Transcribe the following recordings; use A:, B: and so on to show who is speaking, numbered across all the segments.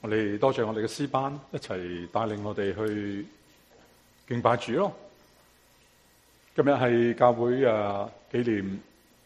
A: 我哋多謝我哋嘅詩班一齊帶領我哋去敬拜主咯。今日係教會紀念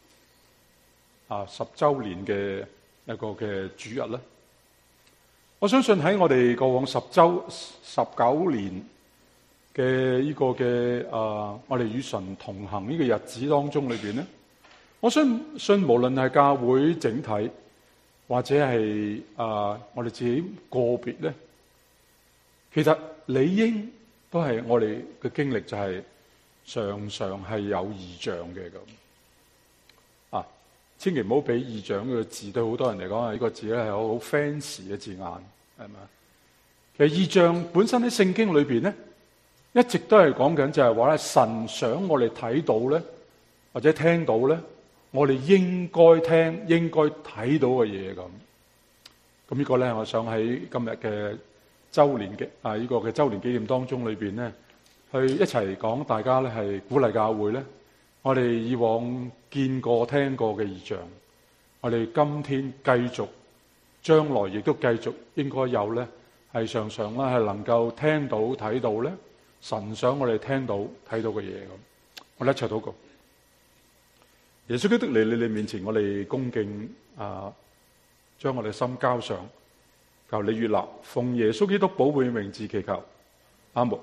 A: 10週年嘅一個嘅主日咧。我相信喺我哋過往19年嘅呢個嘅我哋與神同行呢個日子當中裏邊咧，我相信無論係教會整體或者係我哋自己個別咧，其實理應都係我哋嘅經歷就係常常係有異象嘅咁。千祈唔好俾異象呢個字對好多人嚟講呢個字咧係好 fancy 嘅字眼，係咪？其實異象本身喺聖經裏邊咧，一直都係講緊就係話咧，神想我哋睇到咧，或者聽到咧，我哋應該聽、應該睇到嘅嘢咁。咁呢個咧，我想喺今日嘅週年嘅呢個嘅週年紀念當中裏邊咧，去一齊講，大家咧係鼓勵教會咧，我哋以往見過、聽過嘅異象，我哋今天繼續，將來亦都繼續應該有咧，係常常咧係能夠聽到、睇到咧，神想我哋聽到、睇到嘅嘢咁。我哋一齊禱告。耶穌基督嚟你哋面前，我哋恭敬將我哋心交上，求你悅納，奉耶穌基督寶貝名字祈求，阿門。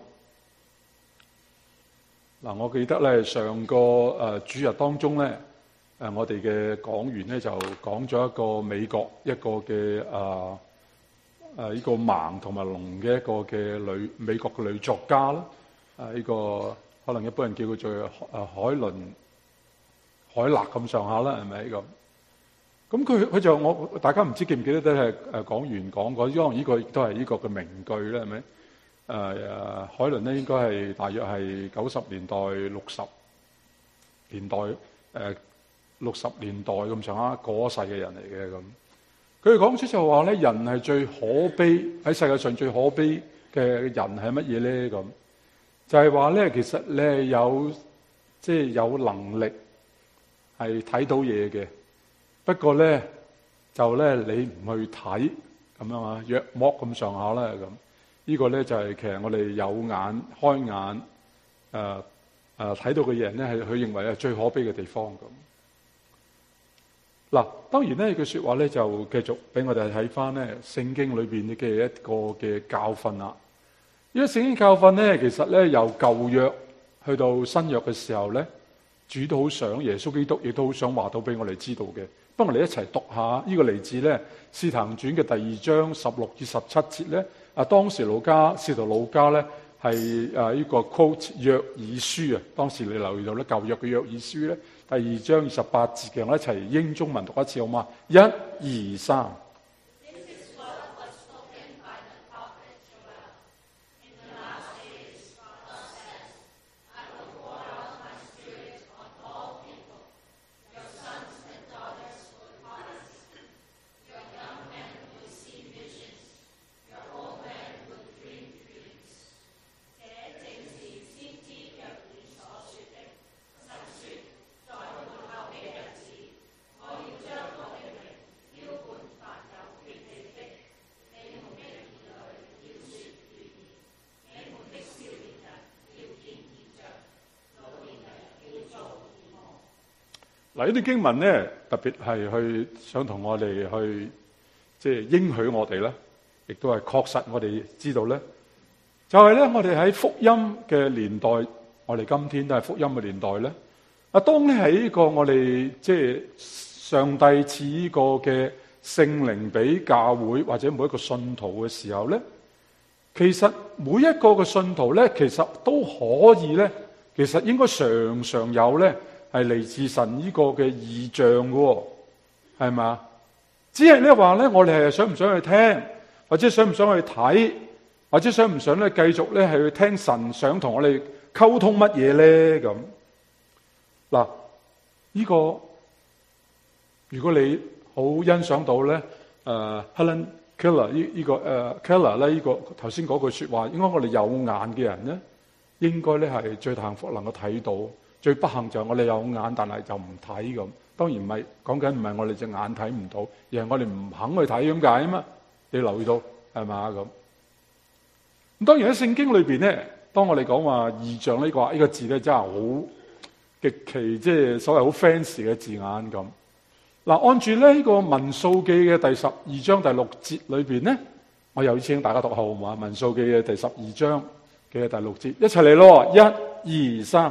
A: 我記得咧上個主日當中咧，我哋嘅講員咧就講咗一個美國一個嘅呢個盲同埋聾嘅一個嘅美國嘅女作家啦，呢個可能一般人叫佢做海勒咁上下啦，係咪咁？咁佢就大家唔知記唔記得都係講完講過，因為呢個亦都係呢個嘅名句啦，係咪？海倫咧應該係大約係90年代、60年代60年代咁上下過世嘅人嚟嘅咁。佢講出就話咧，人係最可悲，喺世界上最可悲嘅人係乜嘢咧？咁就係話咧，其實你係有能力係睇到嘢嘅，不過咧就咧你唔去睇咁樣啊，約莫咁上下啦咁。呢個咧就係其實我哋有眼開眼睇到嘅人咧，係佢認為係最可悲嘅地方咁。嗱，當然呢句説話咧就繼續俾我哋睇翻咧聖經裏邊嘅一個嘅教訓啦。呢個聖經教訓咧，其實咧由舊約去到新約嘅時候咧，主都好想，耶穌基督亦都好想話到俾我哋知道嘅。不如我哋一齊讀下呢個嚟自咧《使徒行傳》嘅第2章16至17節咧。當時使徒路加咧係呢個 quote 約珥書啊。當時你留意到咧舊約嘅約珥書咧第2章28節嘅，我一齊英中文讀一次好嗎？1、2、3。嗱，呢啲經文咧，特別係去想同我哋去應許我哋咧，亦都係確實我哋知道咧，就係咧我哋喺福音嘅年代，我哋今天都係福音嘅年代咧。當咧喺呢個我哋上帝賜呢個嘅聖靈俾教會或者每一個信徒嘅時候咧，其實每一個嘅信徒咧，其實都可以咧，其實應該常常有咧。係嚟自神呢個嘅異象嘅，係嘛？只係咧話咧，我哋係想唔想去聽，或者想唔想去睇，或者想唔想咧繼續咧係去聽神想同我哋溝通乜嘢咧咁？嗱，呢個如果你好欣賞到咧，Helen Keller 呢個Keller 咧呢個頭先嗰句說話，應該我哋有眼嘅人咧，應該咧係最幸福能夠睇到。最不幸就係我哋有眼，但係就唔睇咁。當然唔係講緊唔係我哋隻眼睇唔到，而係我哋唔肯去睇咁解啊嘛。你留意到係嘛咁？咁當然喺聖經裏邊咧，當我哋講話異象呢個字咧，真係好極其即係所謂好 fancy 嘅字眼咁。嗱，按住呢個民數記嘅第12章第6節裏邊咧，我又請大家讀好嘛？民數記嘅第12章嘅第6節，一齊嚟咯！1、2、3。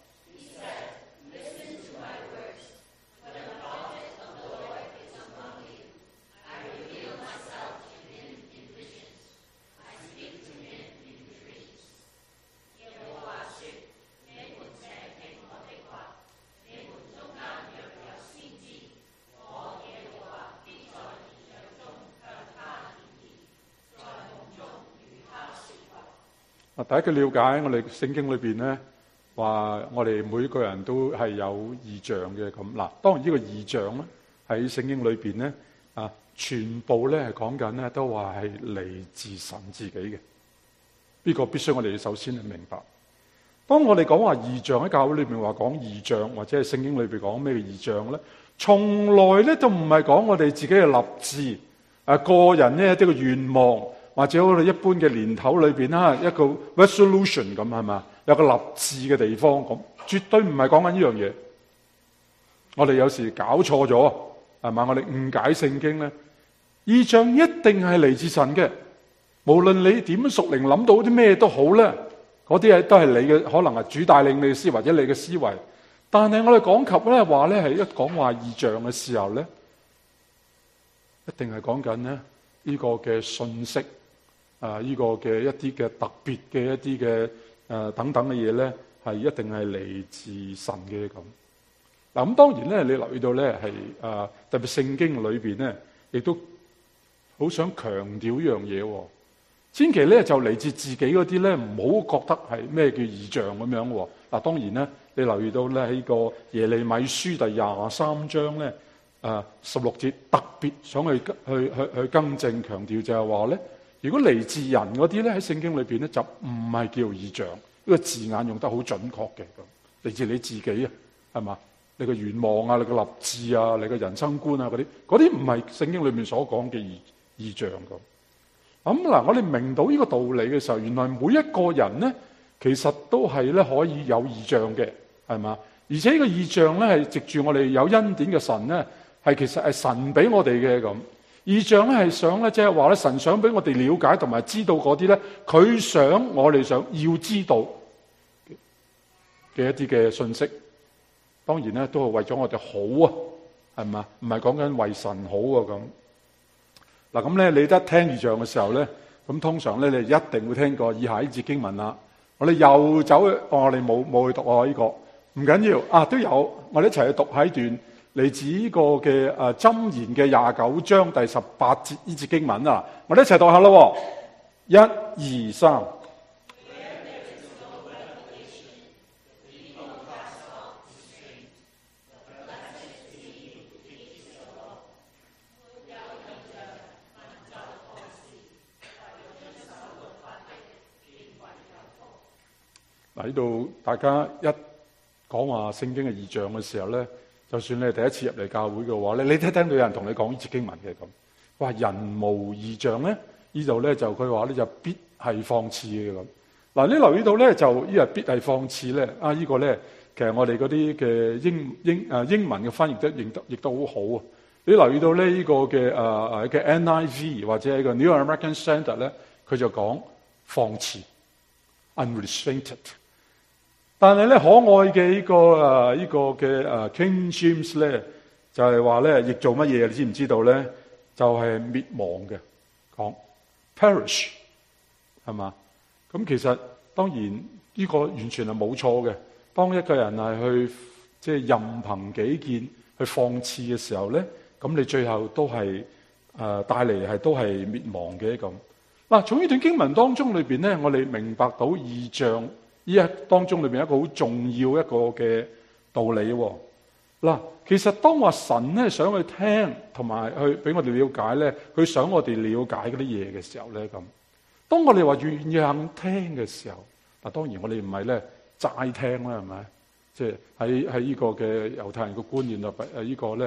A: 第一個了解，我哋聖經裏邊咧話，我哋每一個人都係有異象嘅咁。嗱，當然呢個異象咧喺聖經裏邊咧全部咧係講緊咧都話係嚟自神自己嘅。呢個必須我哋首先係明白。當我哋講話異象喺教會裏邊話講異象，或者係聖經裏邊講咩異象咧，從來咧都唔係講我哋自己嘅立志個人呢一啲嘅願望。或者我哋一般嘅年頭裏邊一個 resolution 咁係嘛，有個立志嘅地方咁，絕對唔係講緊呢樣嘢。我哋有時搞錯咗係嘛，我哋誤解聖經咧。異象一定係嚟自神嘅，無論你點屬靈諗到啲咩都好咧，嗰啲都係你嘅，可能係主帶領你嘅思維或者你嘅思維。但係我哋講及咧話咧係一講話異象嘅時候咧，一定係講緊咧呢個嘅信息。呢個嘅一啲嘅特別嘅一啲嘅等等嘅嘢咧，係一定係嚟自神嘅咁。嗱咁當然咧，你留意到咧係特別聖經裏邊咧，亦都好想強調一樣嘢。千祈咧就嚟自自己嗰啲咧，唔好覺得係咩叫異象咁樣。嗱當然咧，你留意到咧喺個耶利米書第23章咧16節特別想去更正強調就係話咧。如果嚟自人嗰啲咧，喺聖經裏邊咧就唔係叫異象，呢個字眼用得好準確嘅咁。嚟自你自己啊，係嘛？你個願望啊，你個立志啊，你個人生觀啊，嗰啲唔係聖經裏面所講嘅異象咁。咁嗱，我哋明到呢個道理嘅時候，原來每一個人咧，其實都係咧可以有異象嘅，係嘛？而且呢個異象咧係藉住我哋有恩典嘅神咧，係其實係神俾我哋嘅咁。異象咧係想咧，即係話咧，神想俾我哋了解同埋知道嗰啲咧，佢想我哋想要知道嘅一啲嘅信息。當然咧，都係為咗我哋好啊，係嘛？唔係講緊為神好啊咁。嗱咁咧，你一聽異象嘅時候咧，咁通常咧，你一定會聽過以下呢節經文啦。我哋又走去，我哋冇去讀呢個，唔緊要都有，我哋一齊去讀喺段。嚟自呢個嘅箴言嘅29章第18節呢節經文啊，我哋一齊讀下咯。1、2、3。嗱，呢度大家一講話聖經嘅異象嘅時候咧。就算你係第一次入嚟教會嘅話咧，你聽到有人同你講呢節經文嘅咁，話人無異象咧，呢度咧就佢話咧就必係放肆嘅咁。嗱，你留意到咧就呢個必係放肆咧呢個咧，其實我哋嗰啲嘅英文嘅翻譯亦都好好啊。你留意到咧呢個嘅NIV 或者係個 New American Standard 咧，佢就講放肆 unrestrained。但係咧可愛嘅呢個嘅King James 咧，就係話咧譯做乜嘢？你知唔知道咧？就係滅亡嘅，講 perish 係嘛？咁其實當然呢個完全係冇錯嘅。當一個人係去即係任憑己見去放肆嘅時候咧，咁你最後都係帶嚟係都係滅亡嘅咁。嗱，從呢段經文當中裏邊咧，我哋明白到異象。呢一當中裏邊一個好重要一個嘅道理嗱，其實當話神咧想去聽同埋去俾我哋了解咧，佢想我哋了解嗰啲嘢嘅時候咧咁，當我哋話願意肯聽嘅時候，嗱當然我哋唔係咧齋聽啦，係咪？即係喺呢個嘅猶太人嘅觀念入邊，呢個咧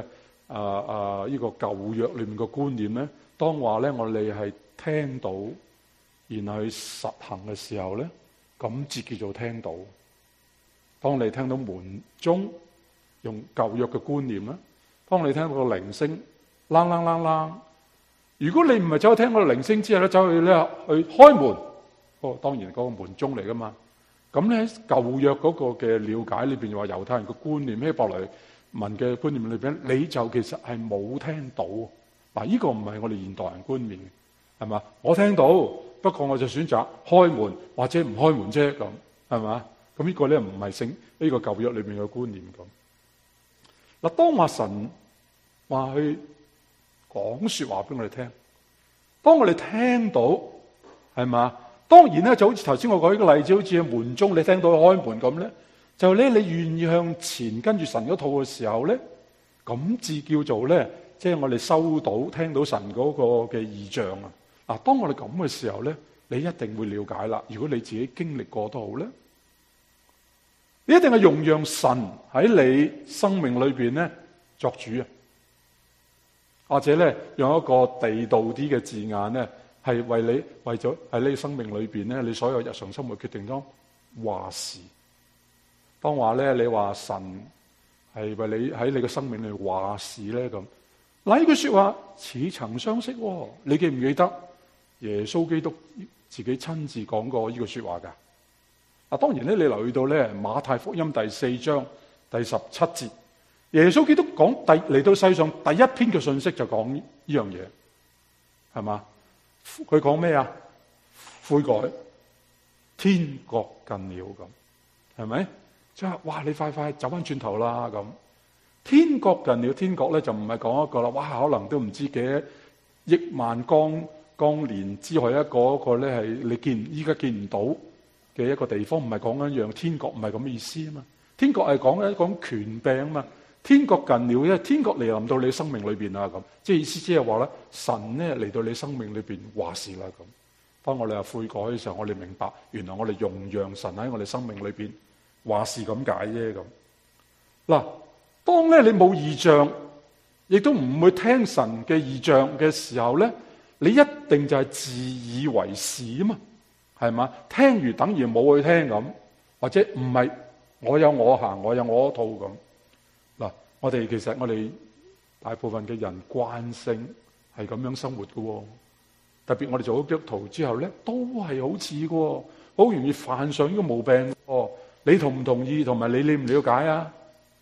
A: 呢個舊約裏面嘅觀念咧，當話咧我哋係聽到，然後去實行嘅時候咧，咁至叫做聽到。當你聽到門鐘用舊約嘅觀念啦，當你聽到個鈴聲啷啷啷啷，如果你唔係走去聽嗰個鈴聲之後咧，走去咧去開門，當然嗰個門鐘嚟噶嘛。咁咧舊約嗰個嘅了解裏邊話猶太人嘅觀念，希伯來文嘅觀念裏邊，你就其實係冇聽到。嗱，呢個唔係我哋現代人觀念，係嘛？我聽到，不過我就選擇開門或者唔開門啫，咁係嘛？咁呢個咧唔係聖呢個舊約裏邊嘅觀念咁。嗱，當話神話去講說話俾我哋聽，當我哋聽到，係嘛？當然咧就好似頭先我講呢個例子，好似門鐘你聽到開門咁咧，就咧你願意向前跟住神嗰套嘅時候咧，咁至叫做咧，即係我哋收到聽到神嗰個嘅異象啊！嗱，當我哋咁嘅時候咧，你一定會了解啦。如果你自己經歷過都好咧，你一定係容讓神喺你生命裏邊咧作主啊，或者咧用一個地道啲嘅字眼咧，係為咗喺你生命裏邊咧，你所有日常生活決定中話事。當話咧，你話神係為你喺你嘅生命裏話事咧咁，嗱，呢句說話似曾相識喎，你記唔記得耶穌基督自己親自講過呢句說話噶？嗱，當然咧，你留意到咧馬太福音第4章第17節，耶穌基督講嚟到世上第一篇嘅信息就講呢樣嘢，係嘛？佢講咩啊？悔改，天國近了咁，係咪？即係哇！你快快走翻轉頭啦咁。天國近了，天國咧就唔係講一個啦。哇！可能都唔知幾億萬光年之外一個咧係你依家見唔到嘅一個地方，唔係講緊樣天國，唔係咁嘅意思啊嘛。天國係講權柄啊嘛。天國近了，因為天國嚟臨到你生命裏邊啊咁，即係意思即係話咧，神咧嚟到你生命裏邊話事啦咁。當我哋話悔改嘅時候，我哋明白原來我哋容讓神喺我哋生命裏邊話事咁解啫咁。嗱，當咧你冇異象，亦都唔會聽神嘅異象嘅時候咧，你一定就係自以為是啊嘛，係嘛？聽完等於冇去聽咁，或者唔係我有我行，我有我套咁。嗱，其實我哋大部分嘅人慣性係咁樣生活嘅，特別我哋做咗基督徒之後咧，都係好似嘅，好容易犯上呢個毛病。你同唔同意？同埋你了唔了解啊？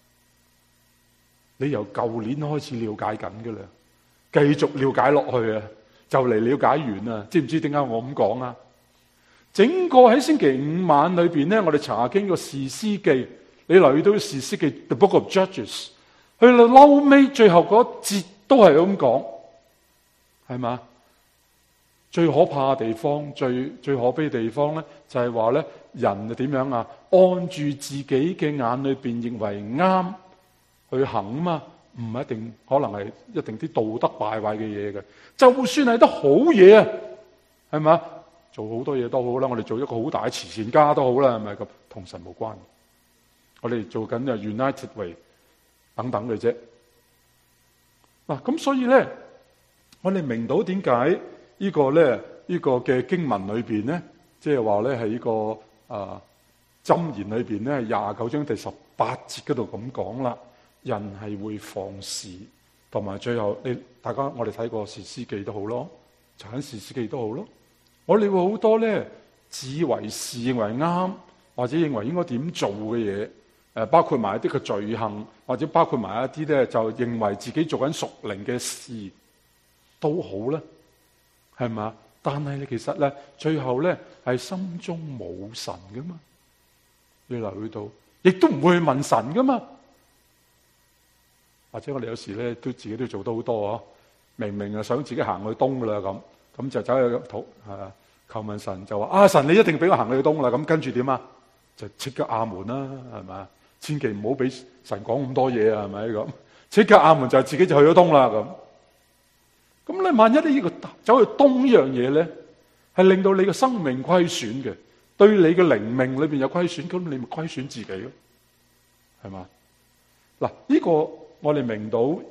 A: 你由舊年開始了解緊嘅啦，繼續了解落去啊，就嚟了解完啦。知唔知點解我咁講啊？整個喺星期五晚裏邊咧，我哋查經個士師記，你留意到士師記 The Book of Judges， 去到嬲尾最後嗰節都係咁講，係嘛？最可怕嘅地方，最可悲嘅地方咧，就係話咧，人點樣啊？按住自己嘅眼裏邊認為啱去行啊嘛，唔一定，可能係一定啲道德敗壞嘅嘢嘅。就算係得好嘢啊，係咪？做好多嘢都好啦，我哋做一個好大嘅慈善家都好啦，係咪咁？同神無關。我哋做緊嘅 United Way 等等嘅啫。嗱，咁所以咧，我哋明到點解呢個嘅經文裏邊咧，即係話咧係呢個箴言裏邊咧29章第18節嗰度咁講啦，人係會放肆，同埋最後大家我哋睇過士師記都好咯，查緊士師記都好咯，我哋會好多咧自以為是，認為啱，或者認為應該點做嘅嘢，包括埋一啲嘅罪行，或者包括埋一啲咧就認為自己做緊屬靈嘅事都好啦，係嘛？但係咧其實咧最後咧係心中冇神噶嘛，你留意到，亦都唔會去問神噶嘛。或者我哋有時咧都自己都做得好多啊，明明啊想自己行去東噶啦咁就走去求問神，就話神你一定俾我行去東啦，咁跟住點啊？就即刻阿門啦，係咪？千祈唔好俾神講咁多嘢啊，係咪咁？即刻阿門就自己就去咗東啦咁。咁你萬一呢個走去東呢樣嘢咧，係令到你嘅生命虧損嘅，對你嘅靈命裏邊有虧損，咁你咪虧損自己咯，係嘛？嗱，呢個我哋明到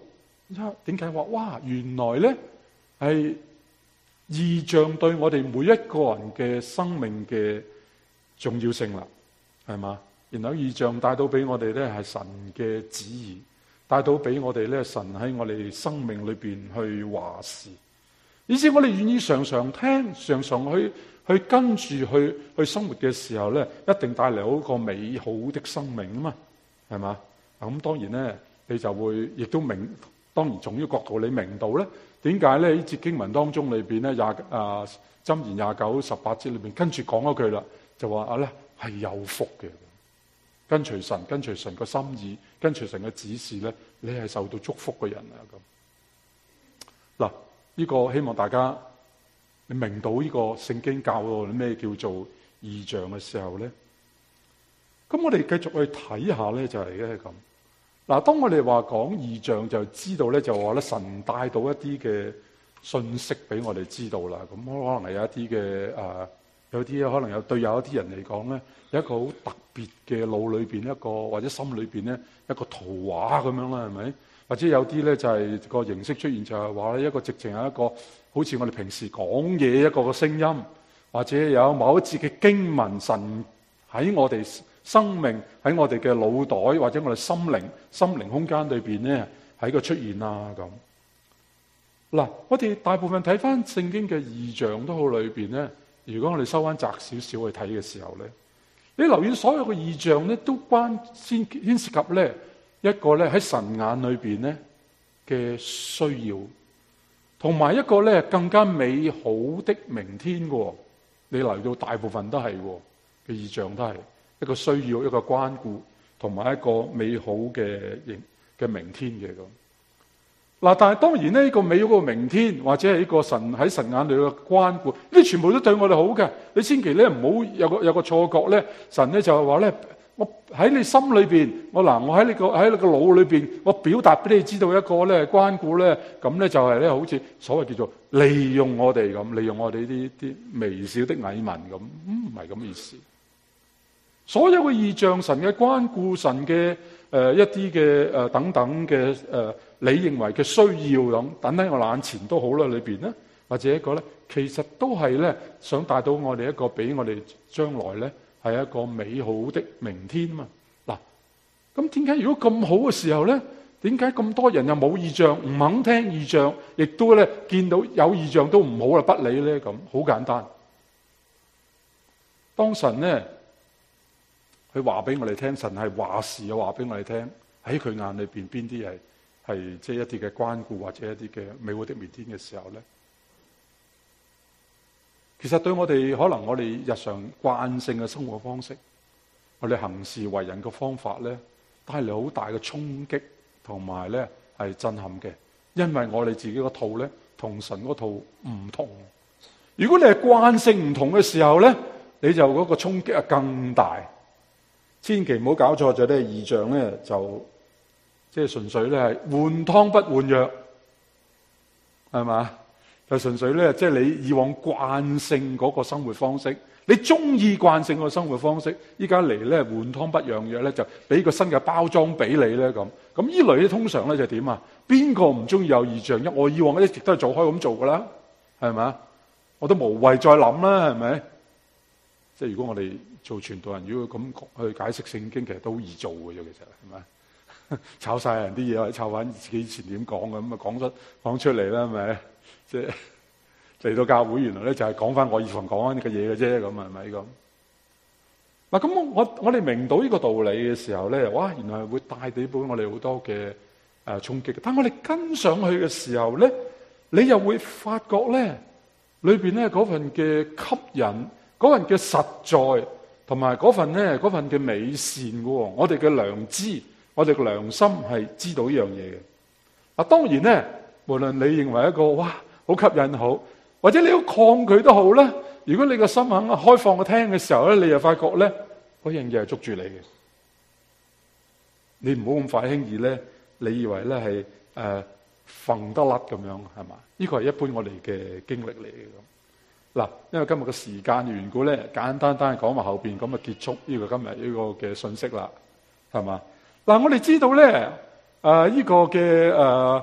A: 點解話哇？原來咧係異象對我哋每一個人嘅生命嘅重要性啦，係嘛？然後異象帶到俾我哋咧係神嘅旨意，帶到俾我哋咧神喺我哋生命裏邊去話事，以至我哋願意常常聽，常常去跟住去生活嘅時候咧，一定帶嚟一個美好的生命啊嘛，係嘛？咁當然咧，你就會亦都明。當然，從呢個角度你明到咧，點解咧？呢節經文當中裏邊咧，箴言29:18節裏邊跟住講嗰句啦，就話咧係有福嘅，跟隨神個心意，跟隨神嘅指示咧，你係受到祝福嘅人啊咁。嗱，呢個希望大家你明到呢個聖經教導咩叫做異象嘅時候咧，咁我哋繼續去睇下咧，就係咧咁。嗱，當我哋話講異象，就知道咧，就話咧神帶到一啲嘅信息俾我哋知道啦。咁可能係有一啲嘅有啲可能有對有一啲人嚟講咧，有一個好特別嘅腦裏邊一個或者心裏邊咧一個圖畫咁樣啦，係咪？或者有啲咧就係個形式出現，就係話咧一個直情係一個好似我哋平時講嘢一個嘅聲音，或者有某一節嘅經文，神喺我哋生命喺我哋嘅腦袋或者我哋心靈空間裏邊咧喺個出現啊咁。嗱，我哋大部分睇翻聖經嘅異象都好裏邊咧，如果我哋收翻窄少少去睇嘅時候咧，你留意所有嘅異象咧都牽涉及咧一個咧喺神眼裏邊咧嘅需要，同埋一個咧更加美好的明天嘅。你留意到大部分都係嘅異象都係。一個需要，一個關顧，同埋一個美好嘅明天嘅咁。嗱，但係當然呢個美好嘅明天，或者係一個神喺神眼裏嘅關顧，呢啲全部都對我哋好嘅。你千祈咧唔好有個錯覺咧，神咧就係話咧，我喺你心裏邊，我喺你個腦裏邊，我表達俾你知道一個咧關顧咧，咁咧就係咧好似所謂叫做利用我哋咁，利用我哋呢啲微小的蟻民咁，唔係咁意思。所有嘅異象，神嘅關顧，神嘅一啲嘅等等嘅你認為嘅需要咁，等喺我眼前都好啦，裏邊咧，或者一個咧，其實都係咧想帶到我哋一個俾我哋將來咧係一個美好的明天嘛。嗱，咁點解如果咁好嘅時候咧，點解咁多人又冇異象，唔肯聽異象，亦都咧見到有異象都唔好啦，不理咧咁？好簡單，當神咧。佢話俾我哋聽，神係話事嘅，話俾我哋聽喺佢眼裏邊邊啲係即係一啲嘅關顧或者一啲嘅美好的明天嘅時候咧，其實對我哋可能我哋日常慣性嘅生活方式，我哋行事為人嘅方法咧，帶嚟好大嘅衝擊同埋咧係震撼嘅，因為我哋自己個套咧同神嗰套唔同。如果你係慣性唔同嘅時候咧，你就嗰個衝擊啊更大。千祈唔好搞錯咗咧，異象咧就即係純粹咧係換湯不換藥，係嘛？就純粹咧即係你以往慣性嗰個生活方式，你中意慣性個生活方式，依家嚟咧換湯不換藥咧，就俾個新嘅包裝俾你咧咁。咁呢類咧通常咧就點啊？邊個唔中意有異象？我以往一直都係做開咁做噶啦，係咪？我都無謂再諗啦，係咪？即係如果我哋做傳道人，如果咁去解釋聖經，其實都好易做嘅啫，其實係咪？炒晒人啲嘢，或者炒翻自己以前點講嘅，咁啊講出嚟啦，係咪？即係嚟到教會，原來咧就係講翻我以前講翻呢個嘢嘅啫，咁係咪咁？嗱，咁我哋明到呢個道理嘅時候咧，哇！原來係會帶俾我哋好多嘅衝擊。但係我哋跟上去嘅時候咧，你又會發覺咧，裏邊咧嗰份嘅吸引，嗰份嘅實在，同埋嗰份嘅美善嘅，我哋嘅良知，我哋嘅良心係知道呢樣嘢嘅。嗱，當然咧，無論你認為一個哇好吸引好，或者你好抗拒都好啦。如果你個心肯開放去聽嘅時候咧，你就發覺咧嗰樣嘢係捉住你嘅。你唔好咁快輕易咧，你以為咧係揈得甩咁樣係嘛？呢個係一般我哋嘅經歷嚟嘅咁。嗱，因為今日嘅時間嘅緣故咧，簡單講埋後邊咁啊結束呢個今日呢個嘅信息啦，係嘛？嗱，我哋知道咧呢個嘅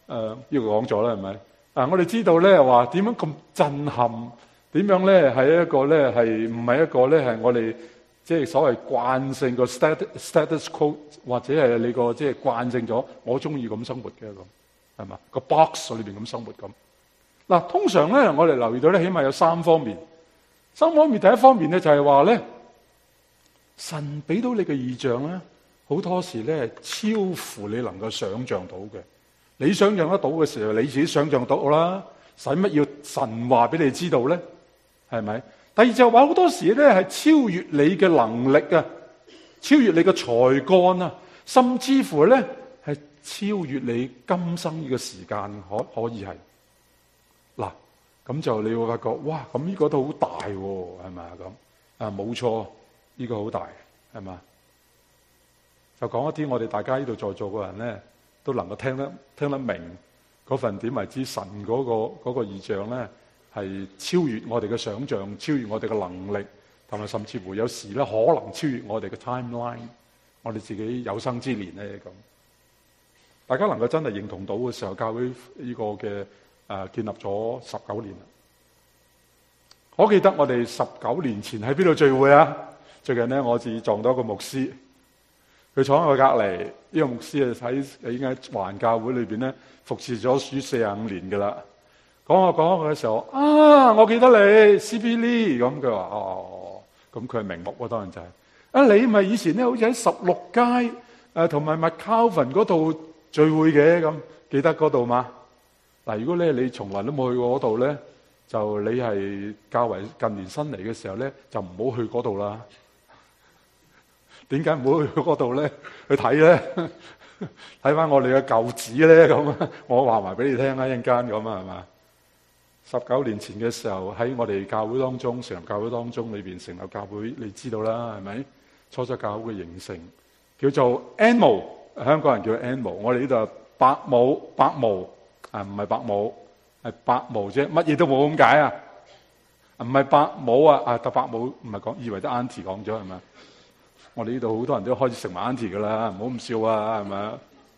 A: 呢個講咗啦，係咪？我哋知道咧話點樣咁震撼，點樣咧係一個咧係唔係一個咧係我哋即係所謂慣性個 status quo， 或者係你個即係慣性咗我中意咁生活嘅咁，係嘛？個 box 裏邊咁生活咁。嗱，通常咧我哋留意到咧，起碼有三方面。三方面，第一方面咧就係話咧，神俾到你嘅異象咧，好多時咧超乎你能夠想象到嘅。你想象得到嘅時候，你自己想象到啦，使乜要神話俾你知道咧？係咪？第二就係話好多時咧係超越你嘅能力啊，超越你嘅才幹啊，甚至乎咧係超越你今生呢個時間，可以係嗱，咁就你會發覺，哇！咁呢個都好大喎，係咪啊？咁冇錯，呢個好大，係嘛？就講一啲我哋大家呢度在座嘅人咧，都能夠聽得明嗰份點為之神嗰個異象咧，係超越我哋嘅想象，超越我哋嘅能力，同埋甚至乎有時咧可能超越我哋嘅 timeline， 我哋自己有生之年咧咁。大家能夠真係認同到嘅時候，教會呢個嘅建立咗19年啦。我記得我哋19年前喺邊度聚會啊？最近咧我自己撞到一個牧師。佢坐喺我隔離，呢個牧師已經喺環教會裏邊咧服侍咗45年㗎啦。講嘅時候，我記得你 C.B. Lee 咁，佢話咁佢係名目喎，當然就係你咪以前咧好似喺16街同埋 McCalvin 嗰度聚會嘅咁，記得嗰度嘛？嗱，如果咧你從來都冇去過嗰度咧，就你係較為近年新嚟嘅時候咧，就唔好去嗰度啦。點解唔好去嗰度咧？去睇咧，睇翻我哋嘅舊址咧咁。我話埋俾你聽啦，一陣間咁啊，係嘛？19年前嘅時候喺我哋教會當中，成立教會當中裏邊成立教會，你知道啦，係咪？初初教會嘅形成叫做 Anmo， 香港人叫 Anmo， 我哋呢度伯母唔係伯母，係伯母啫，乜嘢都冇咁解啊？唔係伯母啊，得伯母唔係講，以為得 Auntie 講咗係咪？我哋呢度好多人都開始食埋 Auntie 噶啦，唔好咁笑啊，係咪？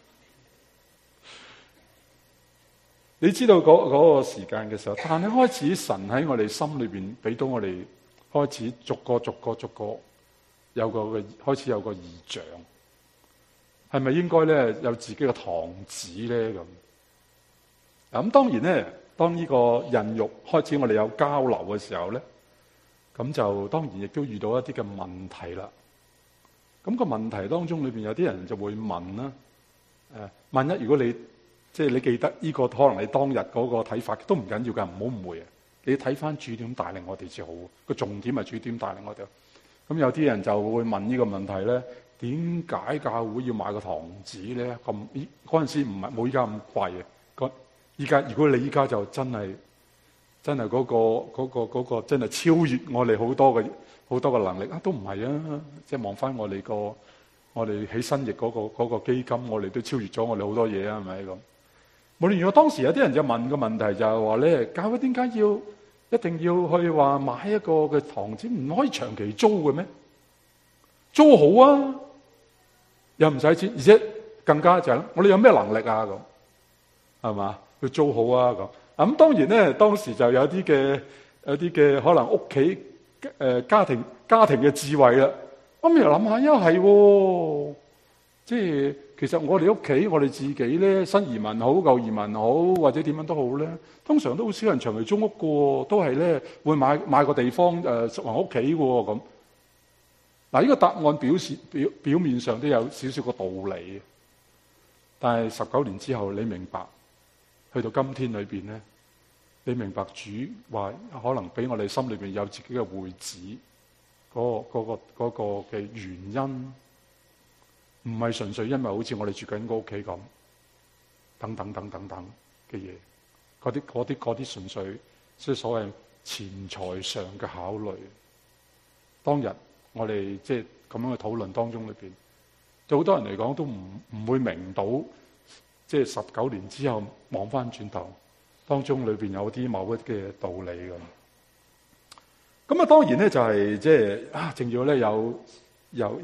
A: 你知道嗰個時間嘅時候，但係開始神喺我哋心裏邊俾到我哋開始逐個有個開始有個異象，係咪應該咧有自己嘅堂子咧咁？咁當然咧，當呢個孕育開始我哋有交流嘅時候咧，咁就當然亦都遇到一啲嘅問題啦。咁個問題當中裏邊有啲人就會問啦，萬一如果你即係你記得呢個可能你當日嗰個睇法都唔緊要㗎，唔好誤會啊！你睇翻主點帶領我哋至好，個重點係主點帶領我哋。咁有啲人就會問呢個問題咧，點解教會要買個堂子咧？咁嗰陣時唔係冇依家咁貴嘅，依家如果你依家就真係嗰個真係超越我哋好多嘅能力啊，都唔係啊！即係望翻我哋起新翼嗰個基金，我哋都超越咗我哋好多嘢啊，係咪咁？無論如何，當時有啲人就問個問題就係話咧，教會點解一定要去話買一個嘅堂子，唔可以長期租嘅咩？租好啊，又唔使錢，而且更加就係我哋有咩能力啊咁，係嘛？去租好啊咁。咁當然咧，當時就有啲嘅可能屋企家庭嘅智慧啦。咁又諗下，因為係即係其實我哋屋企我哋自己咧，新移民好舊移民好或者點樣都好咧，通常都好少人長期租屋嘅，都係咧會買個地方作為屋企嘅咁。嗱，呢個答案表面上都有少少個道理，但係19年之後你明白，去到今天裏邊咧，你明白主話可能俾我哋心裏邊有自己嘅會址嗰個嘅原因，唔係純粹因為好似我哋住緊個屋企咁，等等嘅嘢，嗰啲純粹即係所謂錢財上嘅考慮。當日我哋即係咁樣嘅討論當中裏邊，對好多人嚟講都唔會明到，即係19年之後望翻轉頭，當中裏邊有啲某一嘅道理咁。咁當然咧就係即係正要咧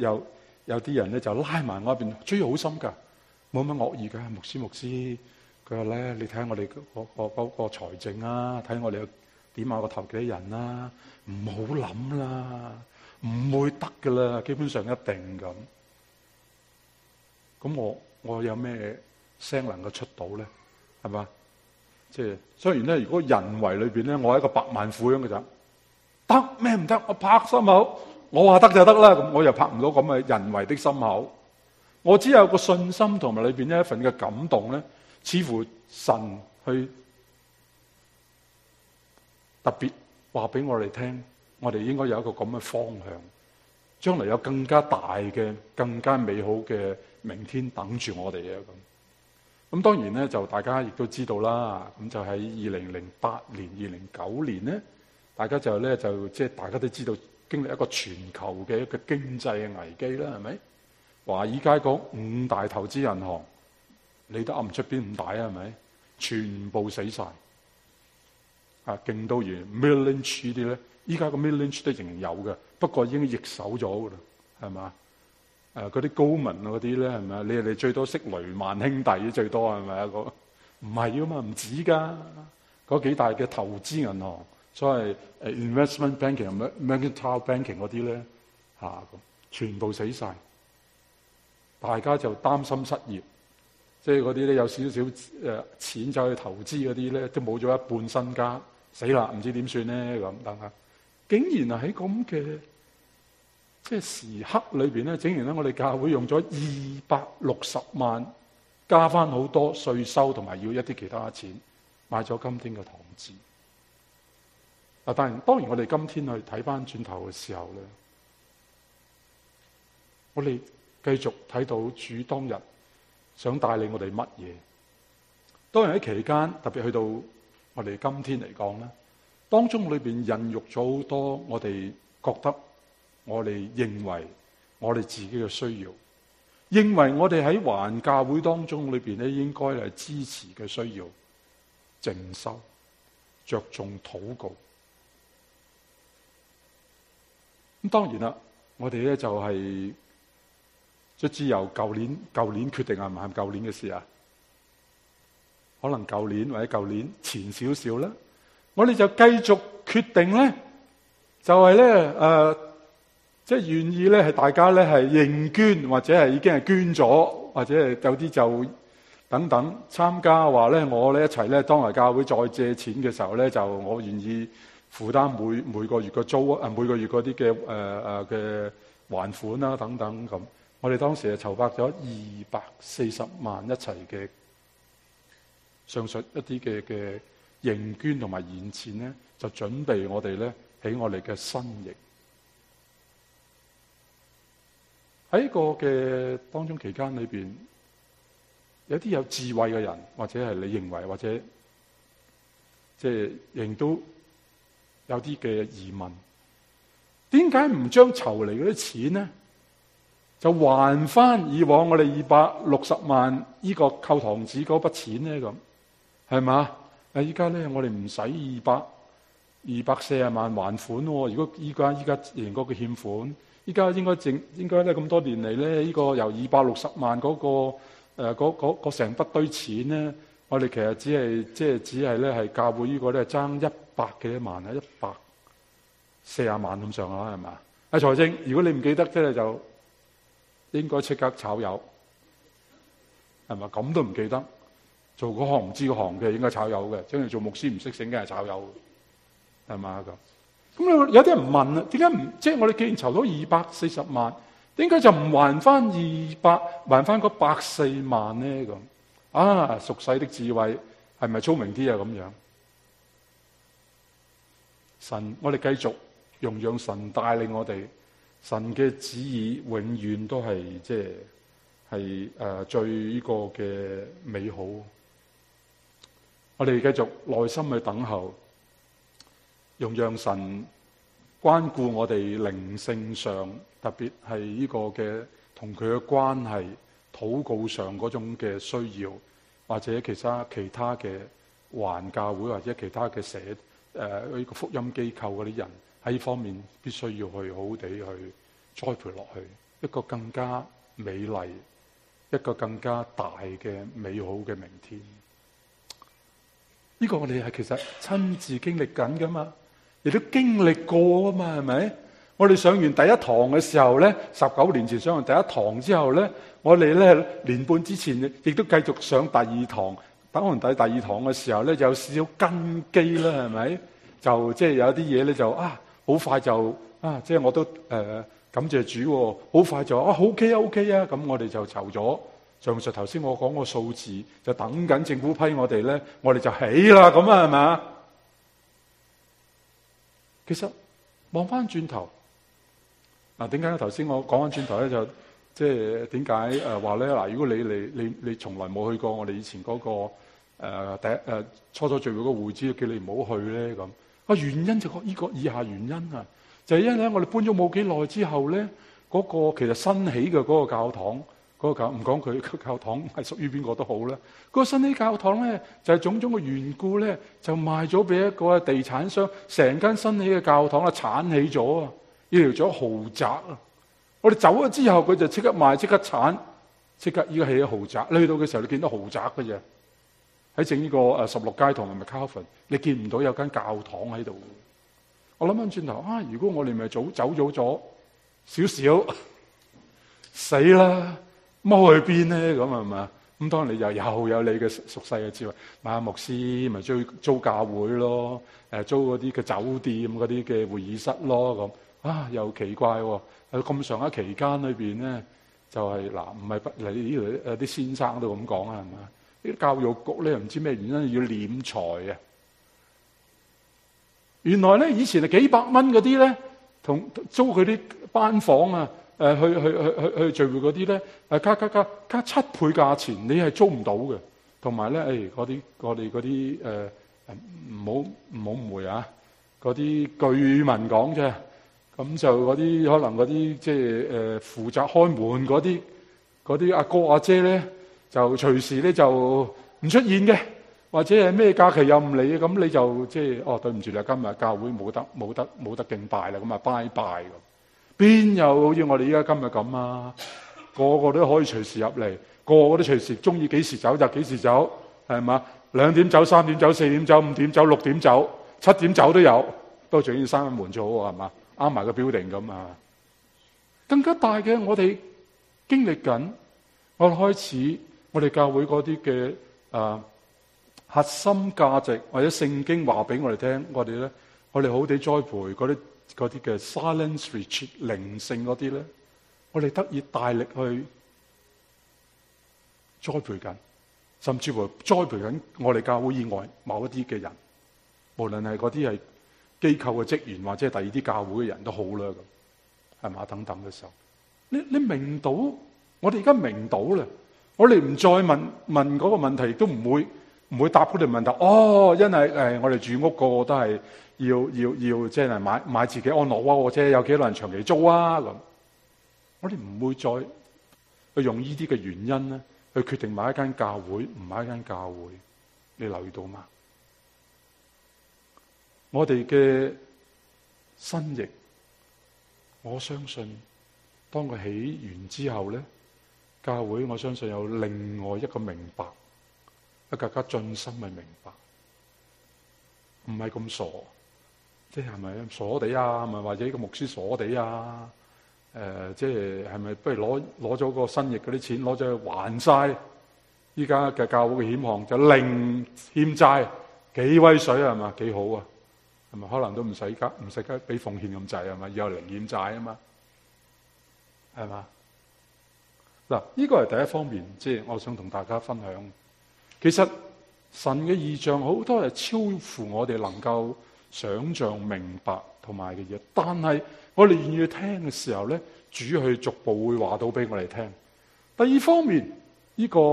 A: 有啲人咧就拉埋我一邊，追好心㗎，冇乜惡意㗎，牧師，佢佢話咧，你睇下我哋嗰個財政啊，睇我哋點下個頭幾多人啦，唔好諗啦，唔會得噶啦，基本上一定咁。咁我有咩聲能夠出到咧？係嘛？即係雖然咧，如果人為裏邊咧，我係一個百萬富翁嘅咋，得咩唔得？我拍心口，我話得就得啦。咁我又拍唔到咁嘅人為的心口。我只有個信心同埋裏邊一份嘅感動咧，似乎神去特別話俾我哋聽，我哋應該有一個咁嘅方向，將來有更加大嘅、更加美好嘅明天等住我哋啊！咁當然咧，就大家亦都知道啦。咁就喺2008年、2009年咧，大家就即係大家都知道經歷一個全球嘅一個經濟嘅危機啦，係咪？華爾街嗰5大投資銀行，你都噏唔出邊5大啊？係咪？全部死晒啊！勁到完 Merrill Lynch 呢啲咧，依家個 Merrill Lynch 都仍然有嘅，不過已經易手咗噶啦，係嘛？嗰啲高文啊嗰啲咧，係咪？你哋最多識雷曼兄弟最多係咪啊？唔係噶嘛，唔止噶。嗰幾大嘅投資銀行，所謂investment banking、mercantile banking 嗰啲咧，全部死晒。大家就擔心失業，即係嗰啲咧有少少錢走去投資嗰啲咧，都冇咗一半身家，死啦！唔知點算咧咁等下。竟然係喺咁嘅即係時刻裏邊咧，竟然咧我哋教會用咗260萬加翻好多稅收，同埋要一啲其他錢買咗今天嘅堂子。但係當然我哋今天去睇翻轉頭嘅時候咧，我哋繼續睇到主當日想帶領我哋乜嘢？當然喺期間，特別去到我哋今天嚟講咧，當中裏邊孕育咗好多我哋覺得、我哋認為我哋自己嘅需要，認為我哋喺環教會當中裏邊咧應該係支持嘅需要，靜修、着重禱告。咁當然啦，我哋咧就係卒之由舊年決定，係唔係舊年嘅事啊？可能舊年或者舊年前少少啦，我哋就繼續決定咧，就係咧即係願意咧係大家咧係認捐，或者係已經係捐咗，或者係有啲就等等參加話咧，我咧一齊咧當嚟教會再借錢嘅時候咧，就我願意負擔每個月嘅租每個月嗰啲嘅還款啦等等咁。我哋當時係籌劃咗240萬一齊嘅上述一啲嘅認捐同埋現錢咧，就準備我哋咧喺我哋嘅新營。喺個嘅當中期間裏邊，有啲有智慧嘅人，或者係你認為，或者即係仍都有啲嘅疑問，點解唔將籌嚟嗰啲錢咧？就還翻以往我哋260萬呢個購堂子嗰筆錢咧，咁係嘛？依家咧我哋唔使240萬還款喎。如果依家仍嗰個欠款，依家應該咧咁多年嚟咧，呢個由260萬嗰個成筆堆錢咧，我哋其實只係咧係教會呢個咧爭100幾萬啊，140萬咁上下係嘛？啊財政，如果你唔記得即係就應該即刻炒魷，係咪？咁都唔記得，做嗰行唔知嗰行嘅應該炒魷嘅，將來做牧師唔識醒嘅係炒魷，係嘛咁？咁有啲人問啦，點解唔即係我哋既然籌到240萬，點解就唔還翻還翻嗰140萬咧？咁啊，俗世的智慧係咪聰明啲啊？咁樣神，我哋繼續讓神帶領我哋。神嘅旨意永遠都係最呢個嘅美好。我哋繼續耐心去等候，讓神關顧我哋靈性上，特別係呢個嘅同佢嘅關係、禱告上嗰種嘅需要，或者其他嘅環教會或者其他嘅呢個福音機構嗰啲人。喺呢方面必須要去好好地去栽培落去，一個更加美麗、一個更加大嘅美好嘅明天。 呢個我哋係其實親自經歷緊噶嘛，亦都經歷過啊嘛，係咪？我哋上完第一堂嘅時候咧，19年前上完第一堂之後咧，我哋咧年半之前亦都繼續上第二堂。等完第二堂嘅時候咧，就有少少根基啦，係咪？就即係有啲嘢咧，就好快就即係我都感謝主，好快就OK 啊，咁我哋就籌咗上述頭先我講個數字，就等緊政府批我哋咧，我哋就起啦，咁係嘛？其實望翻轉頭，點解頭先我講翻轉頭咧，就即係點解話咧？嗱，如果你從來冇去過我哋以前嗰個初聚會嗰個會址，叫你唔好去咧咁。原因就呢個以下原因啊，就係因為咧我哋搬咗冇幾耐之後咧，嗰個其實新起嘅嗰個教堂，唔講佢個教堂係屬於邊個都好啦。嗰個新起教堂咧就係種種嘅緣故咧，就賣咗俾一個地產商，成間新起嘅教堂剷起咗啊，要做咗豪宅啊！我哋走咗之後，佢就即刻賣，即刻剷，即刻依家起咗豪宅。你去到嘅時候，你見到豪宅嘅啫。喺正呢個16街同埋 McAlpin， 你見唔到有間教堂喺度。我諗翻轉頭如果我哋咪走咗少少，死啦，踎去邊咧？咁係嘛？咁當然你又有你嘅熟悉嘅智慧，買牧師咪租教會咯，租嗰啲嘅酒店嗰啲嘅會議室咯，咁又奇怪喎。喺咁上下期間裏邊咧，就係唔係你呢度有啲先生都咁講啊，係嘛？啲教育局咧唔知咩原因要斂財啊！原來咧以前係幾百蚊嗰啲咧，同租佢啲班房啊，去聚會嗰啲咧，加7倍價錢，你係租唔到嘅。同埋咧，我哋嗰啲唔好誤會啊！嗰啲據聞講啫，咁就嗰啲可能嗰啲即係負責開門嗰啲阿哥阿姐咧。就隨時咧就唔出現嘅，或者係咩假期又唔嚟嘅，咁你就即係對唔住啦，今日教會冇得敬拜啦，咁啊拜拜咁。邊有好似我哋依家今日咁啊？個個都可以隨時入嚟，個個都隨時中意幾時走就幾時走，係嘛？2點走、3點走、4點走、5點走、6點走、7點走都有，都仲要閂門最好係嘛？啱埋個 building 咁啊！更加大嘅，我哋經歷緊，我哋開始。我哋教會嗰啲嘅核心價值或者聖經話俾我哋聽，我哋好地栽培嗰啲嘅 silence retreat 靈性嗰啲咧，我哋得以大力去栽培緊，甚至乎栽培緊我哋教會以外某一啲嘅人，無論係嗰啲係機構嘅職員或者係第二啲教會嘅人都好啦，咁係嘛？等等嘅時候，你明到，我哋而家明到啦。我哋唔再問嗰個問題，亦都唔會答嗰條問題。因為我哋住屋個個都係要即係買自己安樂窩，或者有幾多人長期租啊咁。我哋唔會再去用呢啲嘅原因咧，去決定買一間教會唔買一間教會。你留意到嗎？我哋嘅新翼，我相信當佢起完之後咧。教會我相信有另外一個明白，一更加盡心嘅明白，唔係咁傻，即係咪傻地啊？係咪或者個牧師傻地啊？即係咪不如攞咗個新翼嗰啲錢攞咗去還晒依家嘅教會嘅險項，就零欠債，幾威水係嘛？幾好啊？係咪可能都唔使俾奉獻咁滯係嘛？以後零欠債啊嘛，係嘛？嗱，呢個係第一方面，即係我想同大家分享。其實神嘅異象好多係超乎我哋能夠想象、明白同埋嘅嘢，但係我哋願意聽嘅時候咧，主去逐步會話到俾我哋聽。第二方面，呢個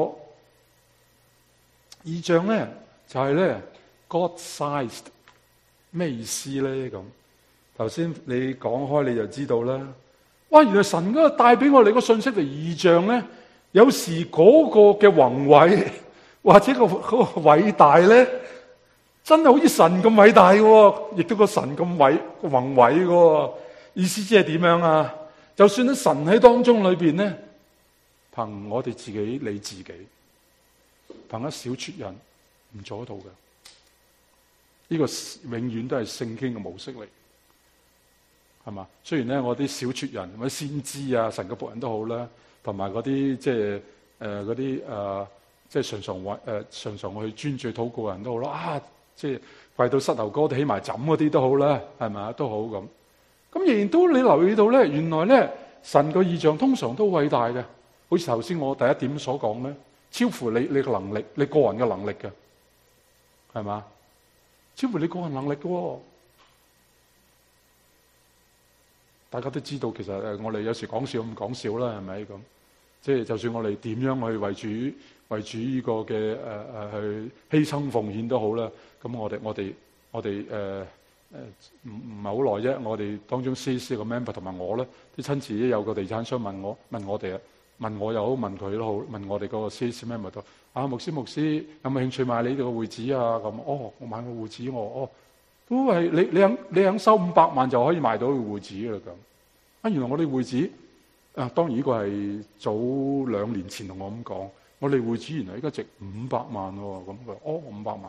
A: 異象咧就係咧 God-sized， 咩意思咧？咁頭先你講開你就知道啦。哇！原來神嗰個帶俾我哋個信息嘅異象咧，有時嗰個嘅宏偉或者嗰個偉大咧，真係好似神咁偉大嘅，亦都個神咁宏偉嘅。意思即係點樣啊？就算喺神喺當中裏邊咧，憑我哋自己理自己，憑一小撮人唔做得到嘅。 呢個永遠都係聖經嘅模式嚟，係嘛？雖然咧，我啲小撮人或者先知啊、神嘅僕人都好啦，同埋嗰啲即係嗰啲即係常常去專注禱告嘅人都好啦，啊，即係跪到膝頭哥起埋枕嗰啲都好啦，係咪都好咁。咁仍然都你留意到咧，原來咧神個異象通常都偉大嘅，好似頭先我第一點所講咧，超乎你嘅能力，你個人嘅能力嘅，係嘛？超乎你個人能力嘅喎。大家都知道，其實我哋有時講笑咁講笑啦，係咪咁？即係就算我哋點樣去為主呢個嘅去犧牲奉獻都好啦。咁我哋唔係好耐啫。我哋當中 CC 個 member 同埋我咧，啲親戚有個地產商問我哋啊，問我又好，問佢都好，問我哋嗰個 CC member 都啊，牧師有冇興趣買你哋個會址啊？咁我買個會址都係你肯收500萬就可以賣到個會址㗎啦咁。啊，原來我哋會址啊，當然呢個係早2年前同我咁講，我哋會址原來而家值500萬喎。咁佢500萬。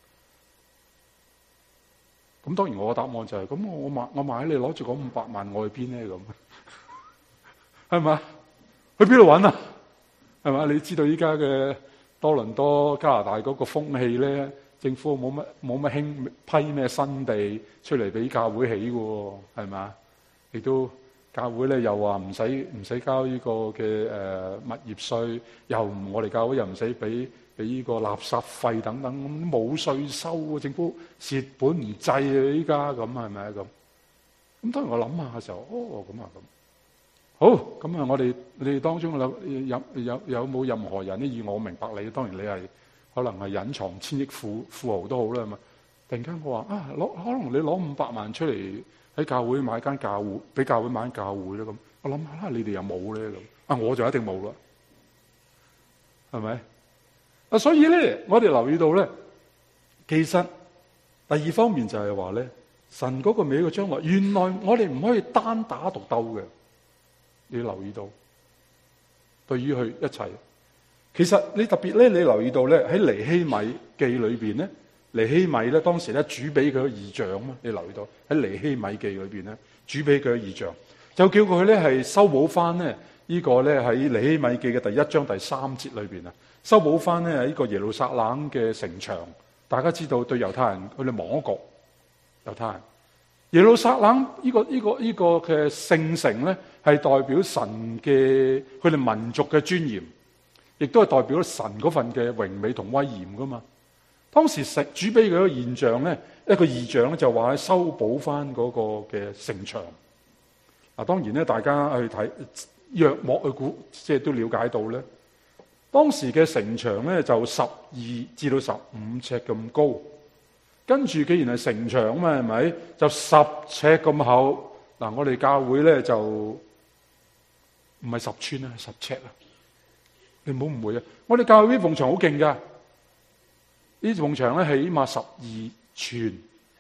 A: 咁當然我嘅答案就係咁，我買你攞住嗰500萬，我去邊咧咁？係咪？去邊度揾啊？係咪？你知道依家嘅多倫多加拿大嗰個風氣咧，政府冇乜興批咩新地出嚟俾教會起嘅喎，係咪？亦都教會咧又話唔使交呢個嘅物業稅，我哋教會又唔使俾呢個垃圾費等等，咁冇稅收喎，政府蝕本唔制啊！依家咁係咪咁？咁當然我諗下嘅時候，咁啊咁。好，咁啊，你哋當中有冇任何人呢？以我明白你，當然你係可能係隱藏千億富豪都好啦嘛。突然間我話可能你攞500萬出嚟喺教會買間教會，俾教會買間教會啦咁。我諗下你哋有冇咧咁？我就一定冇啦，係咪？所以咧，我哋留意到咧，其實第二方面就係話咧，神嗰個美嘅將來，原來我哋唔可以單打獨鬥嘅。你留意到，對於佢一切，其實你特別咧，你留意到咧喺尼希米記裏邊咧，尼希米咧當時咧主俾佢個異象啊，你留意到喺尼希米記裏邊咧主俾佢個異象，就叫佢咧係修補翻咧呢個咧喺尼希米記嘅第1章第3節裏邊啊，修補翻咧呢個耶路撒冷嘅城牆。大家知道對猶太人佢哋亡國，猶太人耶路撒冷呢個嘅聖城咧，係代表神嘅佢哋民族嘅尊嚴，亦都係代表神嗰份嘅榮美同威嚴噶嘛。當時主俾佢一個現象咧，一個異象咧，就話修補翻嗰個嘅城牆。嗱，當然咧，大家去睇約莫去估，即係都了解到咧，當時嘅城牆咧就12至到15尺咁高。跟住，既然係城牆啊嘛，係咪就10尺咁厚？嗱，我哋教會咧就唔係10寸啊，10尺啊！你唔好誤會啊！我哋教會呢埲牆好勁噶，呢埲牆咧起碼12寸。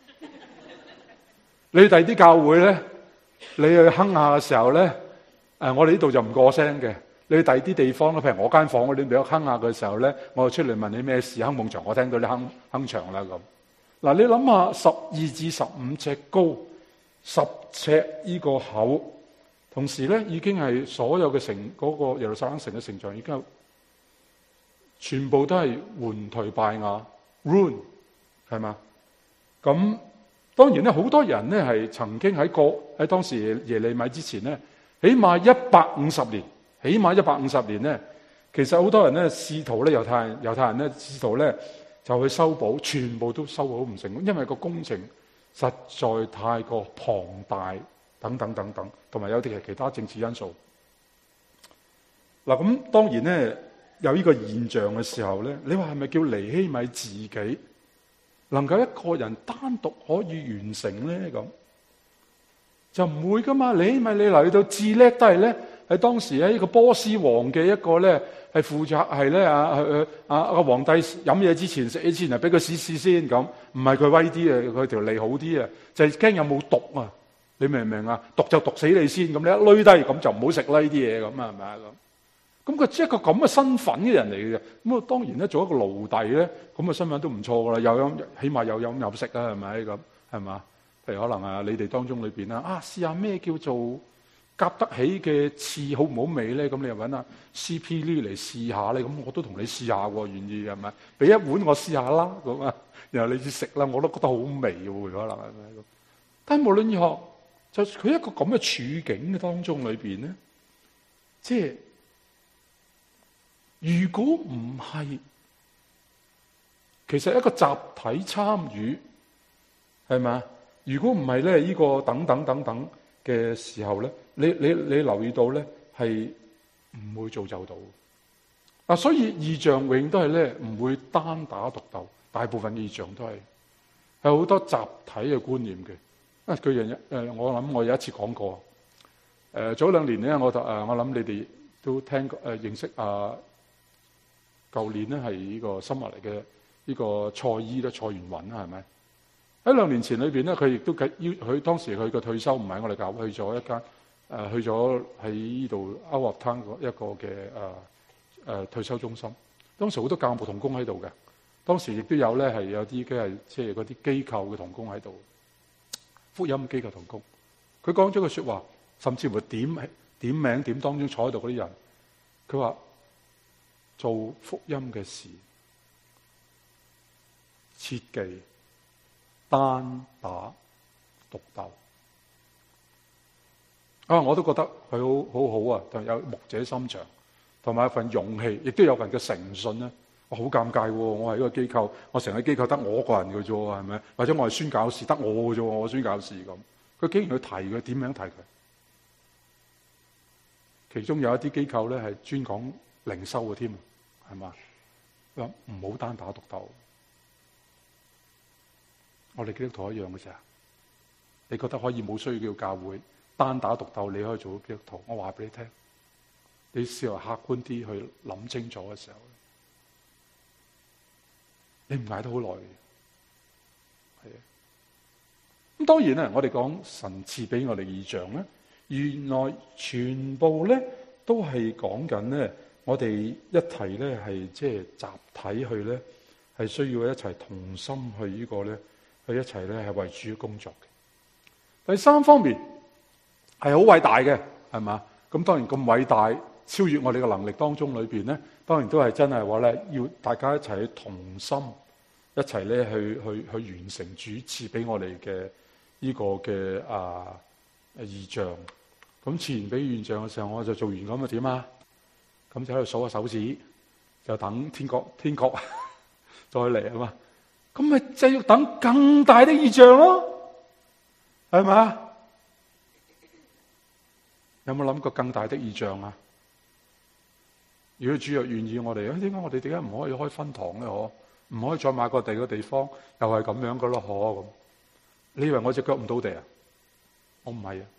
A: 你第啲教會咧，你去哼下嘅時候咧，我哋呢度就唔過聲嘅。你去第啲地方咧，譬如我間房嗰啲，你哼下嘅時候咧，我就出嚟問你咩事，哼埲牆，我聽到你哼牆啦咁。嗱，你諗下12至15尺高，10尺呢個厚，同時咧已經係所有嘅城嗰個耶路撒冷城嘅城牆已經全部都係換頹敗瓦 ruin， 係嘛？咁當然咧，好多人咧係曾經喺當時耶利米之前咧，起碼150年咧，其實好多人咧試圖咧猶太人咧試圖咧。就去修補，全部都修補唔成功，因為個工程實在太過龐大，等等，同埋有啲係其他政治因素。嗱，咁當然咧有呢個現象嘅時候咧，你話係咪叫尼希米自己能夠一個人單獨可以完成咧？咁就唔會噶嘛。尼希米你嚟到至叻都係咧，喺當時喺呢個波斯王嘅一個咧。係負責係咧個皇帝飲嘢之前食嘢之前係俾佢試先咁，唔係佢威啲啊，佢條脷好啲啊，就係驚有冇毒啊？你明唔明啊？毒就毒死你先咁，你一攣低咁就唔好食啦呢啲嘢咁啊，係咪啊咁？ 咁佢即係一個咁嘅身份嘅人嚟嘅。咁啊，當然咧做一個奴隸咧，咁嘅身份都唔錯噶啦，又有起碼有飲有食啊，係咪咁？係嘛？譬如可能你哋當中裏邊試下咩叫做夾得起嘅翅好唔好味咧？咁你又揾下 CP 呢嚟試下咧，咁我都同你試下喎，願意係咪？俾一碗我試下啦，咁啊，然後你食啦，我都覺得好味喎，可能係咪咁？但係無論如何，就佢一個咁嘅處境嘅當中裏邊咧，即係如果唔係，其實一個集體參與係咪？如果唔係咧，呢個等等等等嘅時候咧，你留意到咧，係唔會造就到。所以異象永遠都係咧唔會單打獨鬥，大部分異象都係好多集體嘅觀念嘅。我諗我有一次講過，早2年咧，我諗你哋都聽過認識舊年咧係呢個新馬嚟嘅呢個蔡依咧，蔡元雲係咪？喺2年前裏邊咧，佢亦都佢當時佢個退休唔係我哋教會，去咗一間去咗喺呢度歐樂灘一個嘅退休中心。當時好多教牧同工喺度嘅，當時亦都有咧係有啲嘅即係嗰啲機構嘅同工喺度，福音機構同工。佢講咗句說話，甚至乎點名點當中坐喺度嗰啲人，佢話做福音嘅事，切忌單打獨鬥。我都覺得佢好好啊，有牧者心腸，同埋一份勇氣，亦都有份嘅誠信咧。我好尷尬喎，我係一個機構，我成個機構得我個人嘅啫，係咪？或者我係宣教士，得我嘅啫，我宣教士咁。佢竟然去提佢，點樣提佢？其中有一啲機構咧係專講靈修嘅添，係嘛？佢話唔好單打獨鬥。我哋基督徒一樣嘅啫。你覺得可以冇需要叫教會單打獨鬥，你可以做到基督徒？我話俾你聽，你試下客觀啲去諗清楚嘅時候，你唔捱得好耐嘅。係啊。咁當然咧，我哋講神賜俾我哋異象咧，原來全部咧都係講緊咧，我哋一齊咧係即係集體去咧，係需要一齊同心去呢個咧。佢一齊咧係為主工作嘅。第三方面係好偉大嘅，係嘛？咁當然咁偉大，超越我哋嘅能力當中裏邊咧，當然都係真係話咧，要大家一齊去同心，一齊咧去完成主賜俾我哋嘅呢個嘅異象。咁賜完俾異象嘅時候，我就做完咁啊點啊？咁就喺度數下手指，就等天國再嚟啊嘛。咁咪就要等更大的異象咯，係嘛？有冇諗過更大的異象啊？如果主若願意我哋，點解唔可以開分堂咧？唔可以再買個第二個地方，又係咁樣噶咯？咁你以為我隻腳唔到地啊？我唔係啊！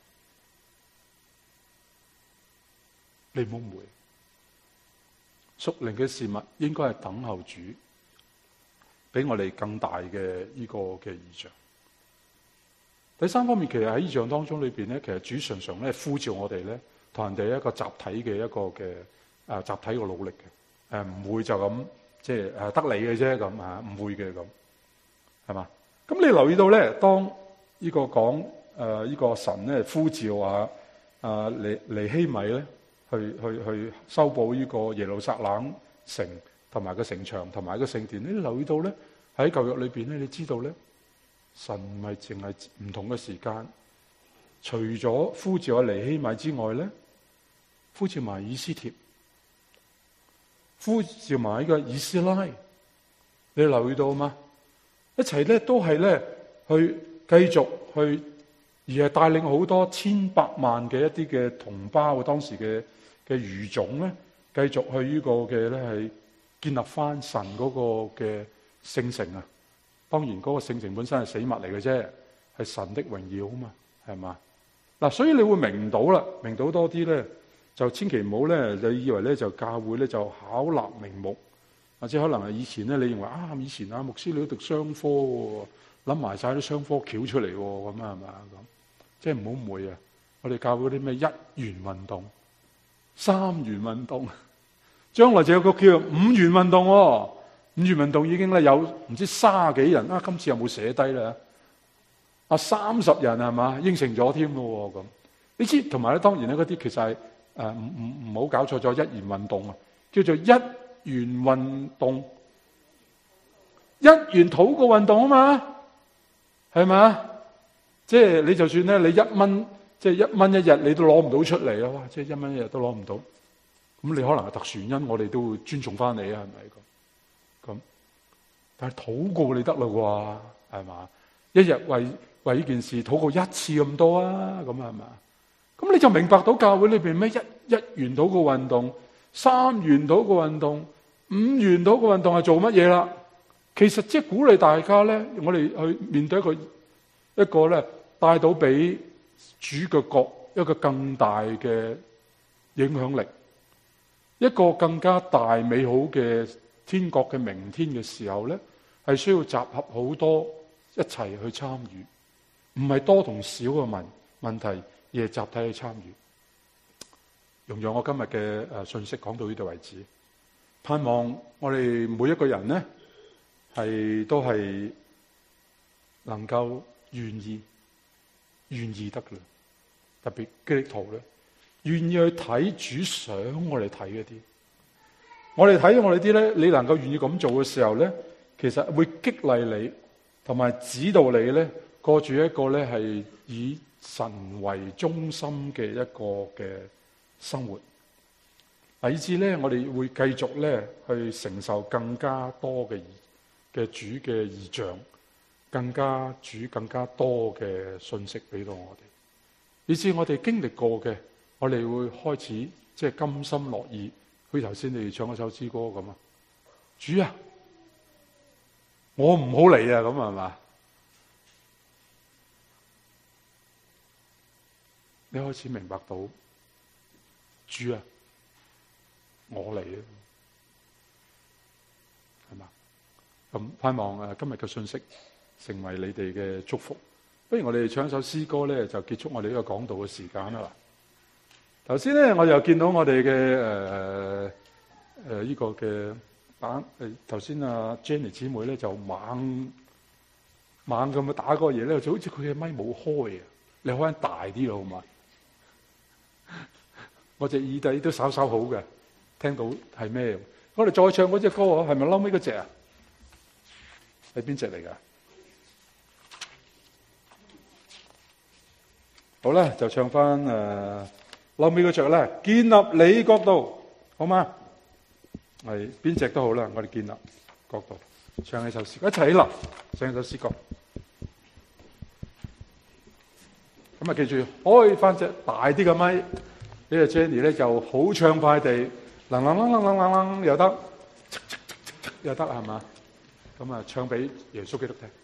A: 你唔好誤會，屬靈嘅事物應該係等候主。俾我哋更大嘅呢個嘅異象。第三方面，其實喺異象當中裏邊咧，其實主常常咧呼召我哋咧，同人哋一個集體嘅一個嘅集體嘅努力嘅，唔會就咁即係得你嘅啫咁唔會嘅咁，係嘛？咁你留意到咧，當呢個講呢個神咧呼召尼希米咧去修補呢個耶路撒冷城。同埋個城牆，同埋個聖殿，你留意到咧，喺舊約裏邊咧，你知道咧，神唔係淨係唔同嘅時間，除咗呼召尼希米之外咧，呼召埋以斯帖，呼召埋呢個以斯拉，你留意到嗎？一齊咧都係咧去繼續去，而係帶領好多千百萬嘅一啲嘅同胞，當時嘅餘種咧，繼續去呢個嘅咧係。建立翻神嗰個嘅聖城啊！當然嗰個聖城本身係死物嚟嘅啫，係神的榮耀啊嘛，係嘛？嗱，所以你會明到啦，明到多啲咧，就千祈唔好咧，你以為咧就教會咧就巧立名目，或者可能係以前咧，你認為以前牧師你都讀商科喎，諗埋晒啲商科橋出嚟喎，咁係嘛咁？即係唔好誤會啊！我哋教會啲咩一元運動、三元運動。 將來就有個叫五元運動喎。五元運動已經咧有唔知30幾人啊，今次有冇寫低咧？30人係嘛？應承咗添咯咁。你知同埋咧，當然咧嗰啲其實係唔好搞錯咗一元運動啊，叫做一元運動，一元禱告運動啊嘛，係嘛？即係你就算咧，你1蚊，即係1蚊一日，你都攞唔到出嚟啊！哇，即係1蚊一日都攞唔到，咁你可能係特殊原因，我哋都會尊重翻你啊，係咪咁？但係禱告你得啦啩，係嘛？一日為呢件事禱告1次咁多啊，咁係嘛？咁你就明白到教會裏邊咩一元禱告運動、3元禱告運動、5元禱告運動係做乜嘢啦？其實即係鼓勵大家咧，我哋去面對一個咧帶到俾主嘅國一個更大嘅影響力，一個更加大美好嘅天國嘅明天嘅時候咧，係需要集合好多一齊去參與，唔係多同少嘅問題，而係集體去參與。容讓我今日嘅信息講到呢度為止，盼望我哋每一個人咧都係能夠願意得嘅，特別基督徒咧，願意去睇主想我哋睇嗰啲，我哋睇我哋啲咧，你能夠願意咁做嘅時候咧，其實會激勵你，同埋指導你咧過住一個咧係以神為中心嘅一個嘅生活。以至咧，我哋會繼續咧去承受更加多嘅主嘅異象，更加多嘅信息俾到我哋，以至我哋經歷過嘅，我哋會開始即係甘心樂意。好似頭先你哋唱一首詩歌咁啊，主啊，我唔好嚟啊，咁係嘛？你開始明白到，主啊，我嚟啊，係嘛？咁盼望今日嘅信息成為你哋嘅祝福。不如我哋唱一首詩歌咧，就結束我哋呢個講道嘅時間啦。頭先咧，我又見到我哋嘅呢個嘅頭先阿 Jenny 姊妹咧就猛咁去打嗰個嘢咧，就好似佢嘅咪冇開啊！你開翻大啲咯，好嘛？我隻耳仔都稍稍好嘅，聽到係咩？我哋再唱嗰隻歌啊，係咪撈尾嗰隻啊？係邊隻嚟噶？好啦，就唱翻撈尾嗰隻啦，建立你國度，好嗎？係邊隻都好啦，我哋建立國度，唱起首詩歌，一齊起立，唱一首詩歌。咁啊，記住開翻隻大啲嘅咪，呢個 Jenny 咧就好暢快地，又得，又得係嘛？咁啊，唱俾耶穌基督聽。